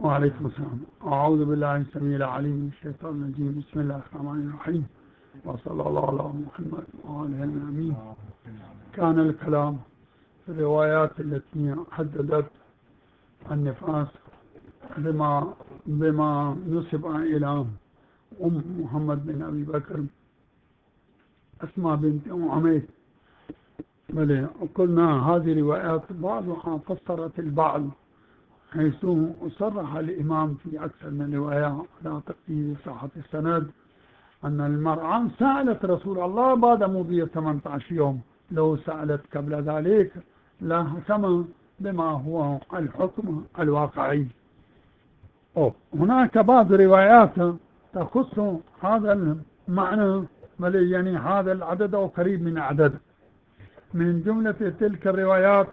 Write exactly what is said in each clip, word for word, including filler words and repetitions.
وعليكم السلام. أعوذ بالله السميع العليم من الشيطان الرجيم. بسم الله الرحمن الرحيم، وصلى الله على محمد وعلى آله آمين. كان الكلام في الروايات التي حددت النفاس بما بما نسب إلى أم محمد بن أبي بكر أسماء بنت أم عميس. بل قلنا هذه روايات بعضها فسرت البعض، حيث صرح الإمام في أكثر من رواية على تقدير صحة السند أن المرأة سألت رسول الله بعد مضي ثمانية عشر يوم، لو سألت قبل ذلك لا حكم بما هو الحكم الواقعي. أوه. هناك بعض روايات تخص هذا المعنى، بل يعني هذا العدد أو قريب من عدد. من جملة تلك الروايات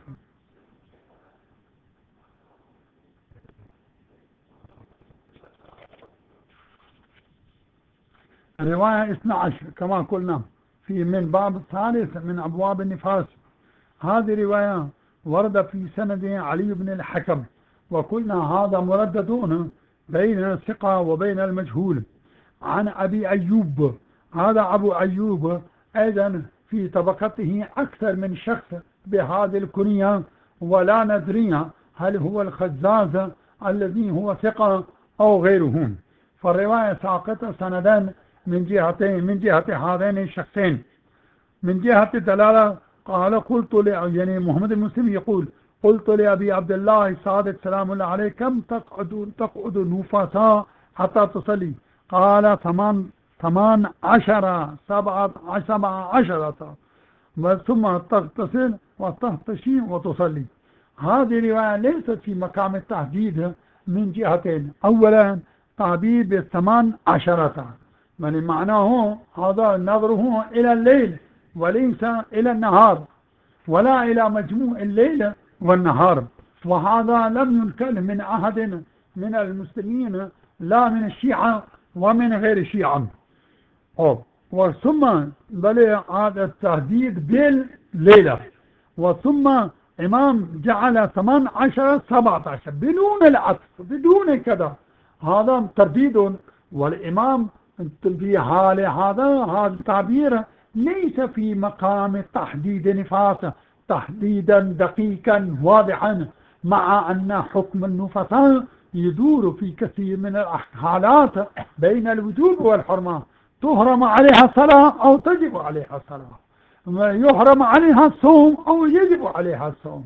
رواية اثني عشر كما قلنا في من باب الثالث من أبواب النفاس. هذه رواية ورد في سند علي بن الحكم، وقلنا هذا مرددون بين الثقة وبين المجهول. عن أبي أيوب، هذا أبو أيوب أيضا في طبقته أكثر من شخص بهذه الكنية، ولا ندري هل هو الخزاز الذي هو ثقة أو غيره. فالرواية ساقطة سندان من جهتين، من جهة هذين الشخصين. من جهة الدلالة قال قلت لي، يعني محمد المسلم يقول قلت لأبي عبد الله صادق سلام الله عليه كم تقعد تقعد نفساء حتى تصلي؟ قال ثمان ثمان عشر سبعة سبعة عشرة، ثم تغتسل وتهتشي وتصلي. هذه رواية ليست في مقام التحديد من جهتين. أولا تعبير بالثمان عشرة، يعني معناه هذا نظره إلى الليل وليس إلى النهار، ولا إلى مجموع الليل والنهار. وهذا لم ينكر من أحد من المسلمين، لا من الشيعة ومن غير الشيعة. وثم بل هذا التهديد بالليلة، وثم إمام جعل ثمان عشر سبعة عشر بدون العطف بدون كذا، هذا ترديد. والإمام في حال هذا هذا التعبير ليس في مقام تحديد نفاسه تحديدا دقيقا واضحا، مع أن حكم النفساء يدور في كثير من الحالات بين الوجوب والحرمة. تحرم عليها الصلاة أو تجب عليها الصلاة، يحرم عليها الصوم أو يجب عليها الصوم،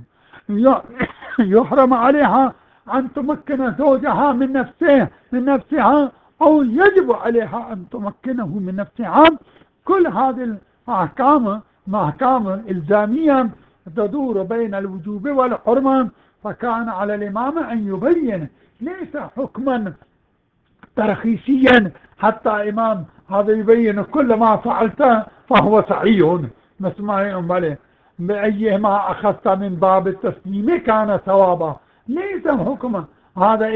يحرم عليها أن تمكن زوجها من نفسه من نفسها أو يجب عليها أن تمكنه من نفسها. كل هذه الأحكام أحكام إلزامية تدور بين الوجوب والحرمة. فكان على الإمام أن يبين ليس حكما ترخيصيا حتى إمام هذا يبين كل ما فعلته فهو صحيح مسمعين بله بأيهما أخذت من باب التسليم كان ثوابا. ليس حكم هذا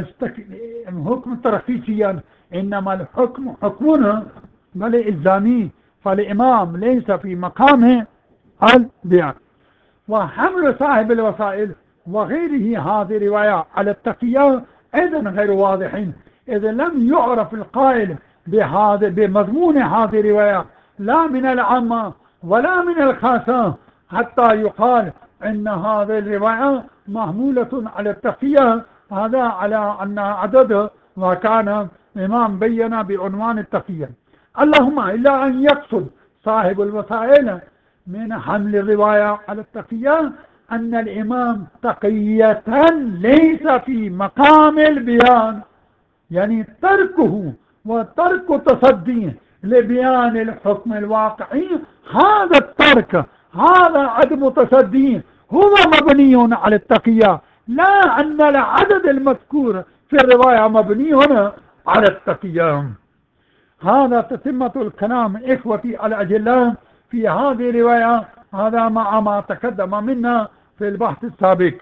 حكم ترخيصيا، إنما الحكم حكمنا بل إلزامي. فالإمام ليس في مقامه البيان. وحمل صاحب الوسائل وغيره هذه رواية على التقية أيضا غير واضحين، إذا لم يعرف القائل بهذا بمضمون هذه الرواية لا من العامة ولا من الخاصة، حتى يقال إن هذه الرواية محمولة على التقية، هذا على أن عدد ما كان الإمام بين بعنوان التقية. اللهم إلا أن يقصد صاحب الوسائل من حمل الرواية على التقية أن الإمام تقية ليس في مقام البيان، يعني تركه وترك تصديه لبيان الحكم الواقعي، هذا الترك هذا عدم تصديه هو مبني على التقية، لا أن العدد المذكور في الرواية مبني هنا على التقية. هذا تتمة الكلام إخوتي الأجلاء في هذه الرواية، هذا مع ما تقدم منا في البحث السابق.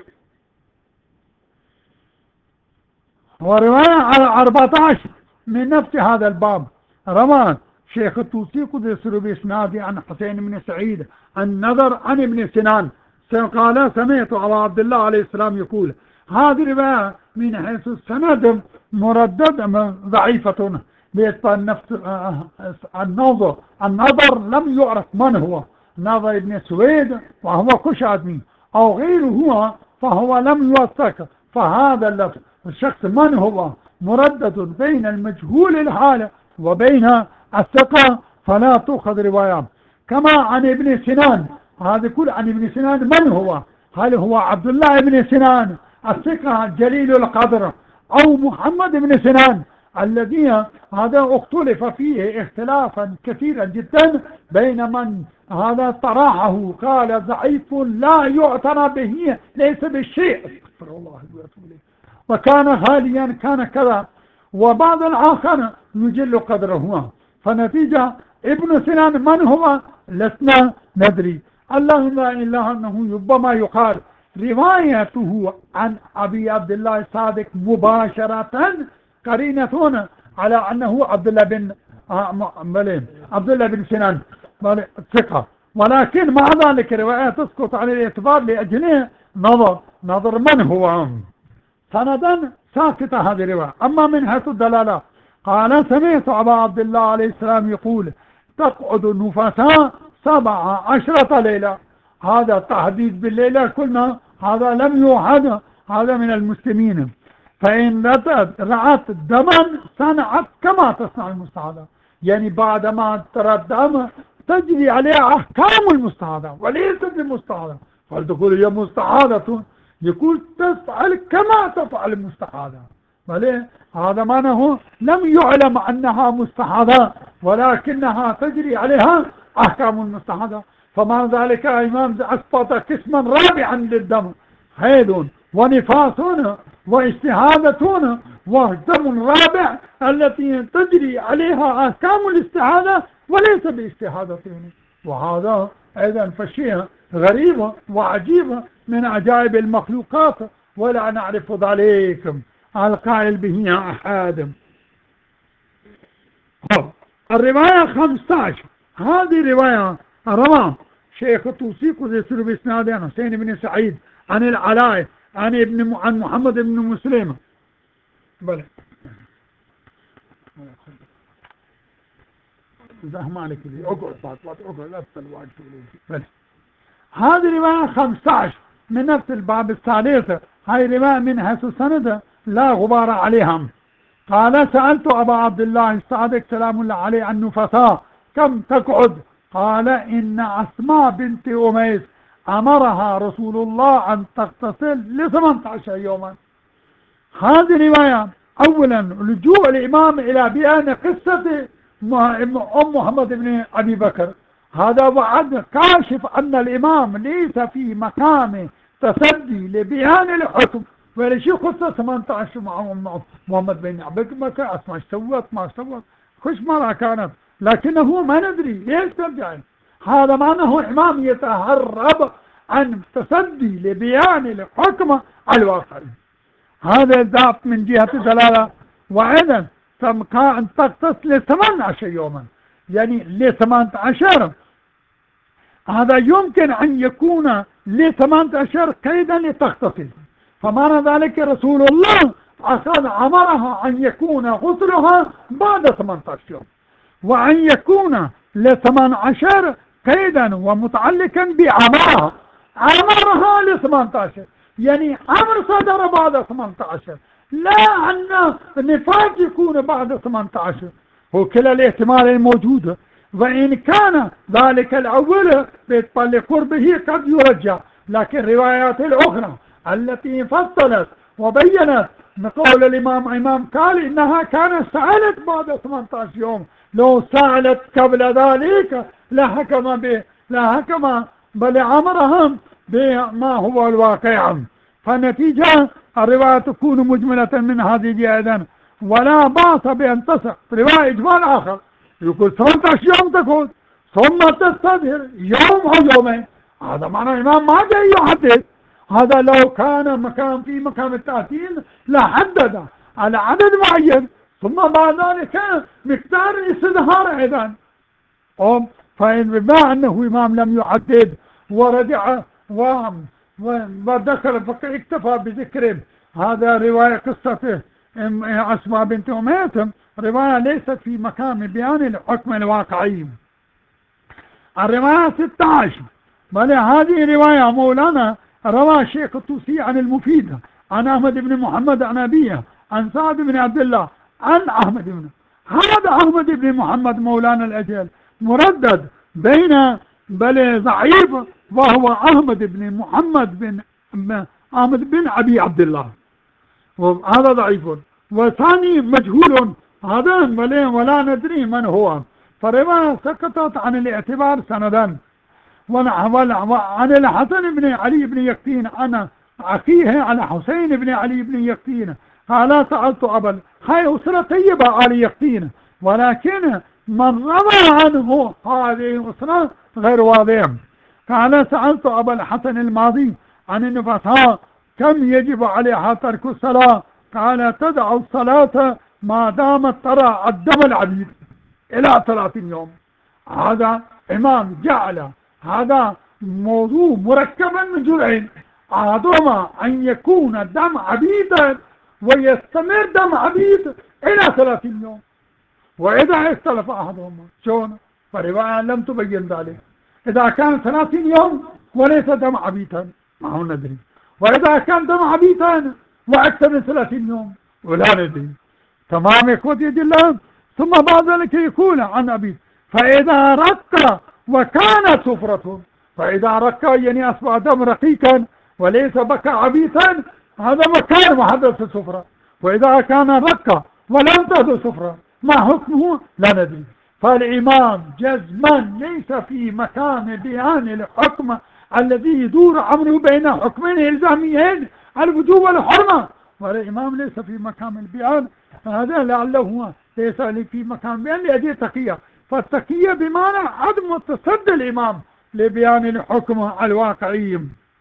ورواية على أربعة عشر من نفس هذا الباب روى شيخ الطوسي قدس بإسناد عن حسين بن سعيد النظر عن ابن سنان قال سمعت أبا عبد الله عليه السلام يقول هذه رواية من حيث السند مردد ضعيفة بيتبع نفس النظر النظر لم يعرف من هو نظر ابن سويد وهو كشادمي أو غيره هو فهو لم يوثق. فهذا اللفظ الشخص من هو مردد بين المجهول الحالة وبين الثقة فلا تؤخذ رواية. كما عن ابن سنان، هذا كل عن ابن سنان من هو؟ هل هو عبد الله بن سنان الثقة جليل القدر أو محمد بن سنان الذي هذا اختلف فيه اختلافا كثيرا جدا بين من هذا طرحه قال ضعيف لا يعتنى به ليس بالشيء استغفر الله وكان خاليا كان كذا، وبعض الآخر يجل قدره. فنتيجة ابن سنان من هو لسنا ندري. اللهم لا إله أنه ربما يقال روايته عن أبي عبد الله الصادق مباشرة قرينة على أنه عبد الله بن عبد الله بن سنان ثقة، ولكن مع ذلك رواية تسقط عن الاعتبار لأجله نظر نظر من هو سندا ساكتة هذه الرواية. أما من حيث الدلالة قال سمعت أبا عبد الله عليه السلام يقول تقعد النفساء سبع عشرة ليلة. هذا تحديد بالليلة كلنا هذا لم يوحد هذا من المسلمين. فإن رأت دما صنعت كما تصنع المستعاذة، يعني بعدما ترى الدم تجري عليها أحكام المستعاذة وليست المستعاذة. فلتقول هي مستعاذة يقول تفعل كما تفعل المستعاذة، وليه هذا معناه لم يعلم أنها مستعاذة ولكنها تجري عليها أحكام المستعاذة. فمع ذلك الإمام أسقط قسما رابعا للدم حيض ونفاس واجتهادة ودم رابع التي تجري عليها أحكام الاستعاذة وليس باجتهادة. وهذا أيضا فشيء غريب وعجيب من عجائب المخلوقات ولا نعرف ذلك القائل به أحد. الرواية خمسة عشر هذه رواية رواه شيخ توثيق يسر بإسناد عن حسين بن سعيد عن العلاء عن ابن عن محمد بن مسلم. بلى زحمة عليك لي اقعد بعد اقعد لا تسأل. بلى هذه رواية خمسة عشر من نفس الباب الثالث. هاي رواية من حيث السند لا غبار عليها. قال سألت أبا عبد الله الصادق سلام الله عليه عن نفساء كم تقعد؟ قال إن أسماء بنت أميس أمرها رسول الله أن تغتسل لثمانية عشر يوما. هذه رواية أولا لجوء الإمام إلى بيان قصة أم محمد بن أبي بكر، هذا بعد كاشف أن الإمام ليس في مقام تصدي لبيان الحكم ولشي قصة ثمانية عشر مع محمد بن أبي بكر أسمع سوت ما سوت خش مرة كانت، لكنه ما ندري ليش ترجع. هذا معناه الإمام يتهرب عن تصدي لبيان الحكم الواقعي. هذا ذات من جهة الدلالة. وأيضا تبقى أن تغتسل ثمانية عشر يوما، يعني لثمانية عشر هذا يمكن أن يكون لثمانية عشر كيدا لتغتسل. فمعنى ذلك رسول الله أخذ أمرها أن يكون غسلها بعد ثمانية عشر يوم، وأن يكون لثمان عشر قيدا ومتعلقا بأمرها أمرها لثمان عشر، يعني أمر صدر بعد ثمانية عشر لا أن النفاق يكون بعد ثمانية عشر. وكلا الاحتمال الموجود، وإن كان ذلك الأول لقربه قد يرجع، لكن الروايات الأخرى التي فصلت وبينت نقول الإمام إمام قال إنها كانت سألت بعد ثمانية عشر يوم، لو سألت قبل ذلك لحكم به لحكم بل أمرهم بما هو الواقع. فالنتيجة الرواية تكون مجملة من هذه أيضا ولا باس بأن تصح. رواية إجمال آخر يقول ثمانية عشر يوم تقول ثم تستظهر يوم أو يومين، هذا معنى الإمام ما جاي يحدد. هذا لو كان مكان في مكان التأثير لحدد على عدد معين ثم بعد ذلك مقدار الاستظهار أيضا. فإن بما أنه إمام لم يحدد ورجع ودخل اكتفى بذكر هذا رواية قصة أسماء بنت أمية، رواية ليست في مكان بيان الحكم الواقعي. الرواية ستة عشر، بل هذه رواية مولانا روى الشيخ الطوسي عن المفيد عن أحمد بن محمد عن أبيه عن سعد بن عبد الله عن أحمد بن، هذا أحمد بن محمد مولانا الأجل مردد بين بل ضعيف، وهو أحمد بن محمد بن أحمد بن أبي عبد الله، هذا ضعيف. وثاني مجهول، هذا ولا ندري من هو، فرواية سقطت عن الاعتبار سندا. وعن الحسن بن علي بن يقطين أنا أخيه على حسين بن علي بن يقطين قال سألت أبا، هاي أسرة طيبة آل يقطين، ولكن من روى عنه هذه الأسرة غير واضح. قال سألت أبا الحسن الماضي عن النفساء كم يجب عليها ترك الصلاة؟ قال تدع الصلاة ما دامت ترى الدم العبيد إلى ثلاثين يوم. هذا إمام جعل هذا موضوع مركبا من جزئين، أحدهما أن يكون الدم عبيدا ويستمر دم عبيد إلى ثلاثين يوم، وإذا اختلف أحدهما شون؟ فرواية لم تبين ذلك. إذا كان ثلاثين يوم وليس دم عبيدا ما هو ندري، وإذا كان دم عبيدا وأكثر من ثلاثين يوم ولا ندري. تمام يا إخوتي الله. ثم بعد ذلك يقول عن أبي فإذا رق وكانت سفرة، فإذا رق يعني أصبح دم رقيقا وليس بكى عبيثا، هذا مكان محدث السفرة. وإذا كان رق ولم تهد سفرة ما حكمه لا ندري. فالإمام جزما ليس في مكان بيان الحكم الذي يدور أمره بين حكمين إلزاميين الوجوب والحرمة، والإمام ليس في مكان البيان، هذا لعله ليس في مكان بيان لأجل تقية. فالتقية بمعنى عدم تصدي الإمام لبيان الحكم الواقعي.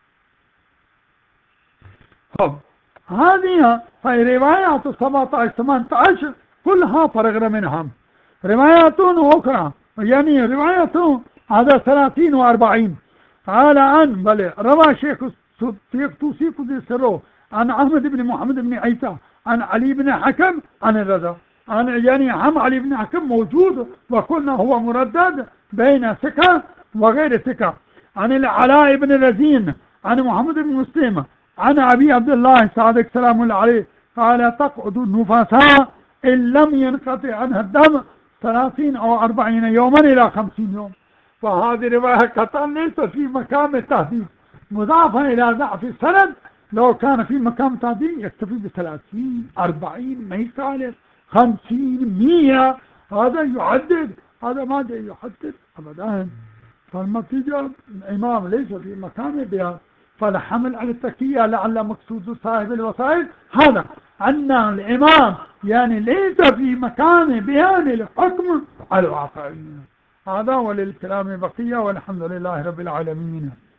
طب هذه في روايات سبعة عشر ثمانية عشر كلها فرغنا منها. روايات أخرى يعني روايات هذا ثلاثين وأربعين قال عن بل روى شيخ توسي قدس سره عن أحمد بن محمد بن عيسى عن علي بن حكم عن الرضا عن يعني عم علي بن حكم موجود وقلنا هو مردد بين ثقة وغير ثقة. عن العلاء بن رزين عن محمد بن مسلم عن أبي عبد الله صادق سلام الله عليه قال تقعد النفساء إن لم ينقطع عنها الدم ثلاثين أو أربعين يوما إلى خمسين يوم. فهذه رواية قطعا ليس في مقام التهديد، مضافا إلى ضعف السند. لو كان في مقام تهديد يكتفي بثلاثين أربعين ما يخالف خمسين مية، هذا يحدد، هذا ما يحدد أبدا. فالنتيجة الإمام ليس في مقام بيان، فالحمل على التكية لعل مقصود صاحب الوسائل هذا أن الإمام يعني ليس في مكان بيان الحكم الواقعي. هذا وللكلام بقية، والحمد لله رب العالمين.